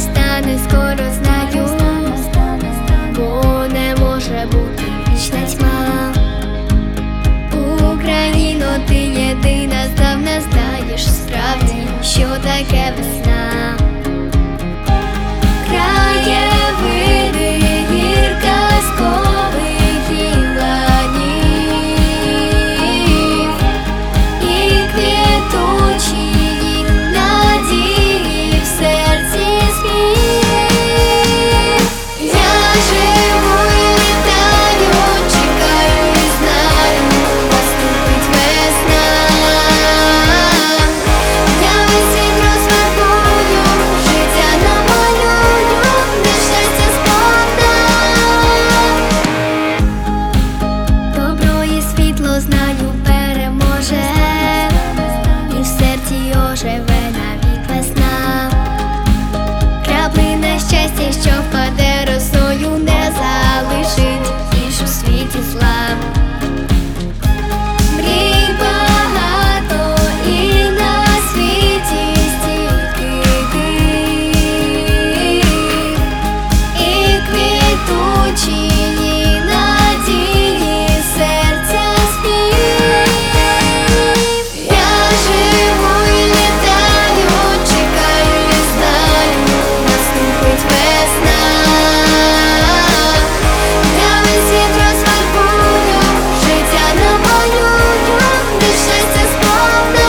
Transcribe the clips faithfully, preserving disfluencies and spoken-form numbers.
настане скоро, знаю, бо не може бути вічна тьма. Україно, ти єдина, здавна знаєш справді, що таке весна. Краєвиди гір казкових і ланів, і квітучі надії в серці спів. Я живу і літаю, чекаю і знаю, наступить весна. Я весь світ розфарбую, життя намалюю, де щастя сповна. Добро і світло, знаю, переможе, і в серці оживе навік весна. Краплина щастя, що впаде росою, не залишить більш у світі зла. Мрій багато і на світі стільки див, і квітучі надії серця спів. Я живу і літаю, чекаю і знаю, наступить весна. Я весь світ розфарбую, життя намалюю, де щастя сповна.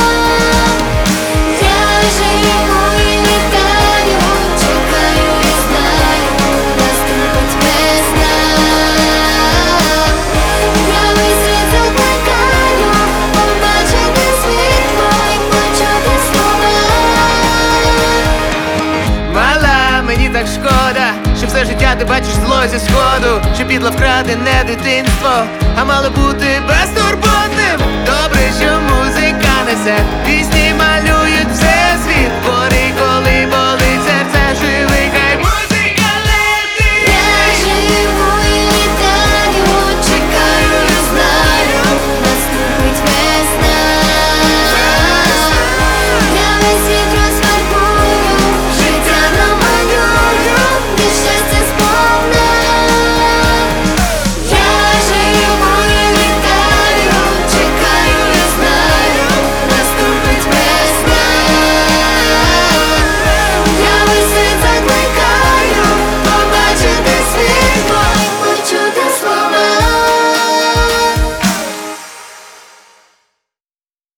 Я живу і літаю, чекаю і знаю, наступить весна. Я весь світ закликаю, побачити світло і почути слова. Мала, мені так шкода, що все життя ти бачиш зло зі сходу, що підло вкрадене дитинство, а мало бути безтурботним. Добре, що музика несе пісню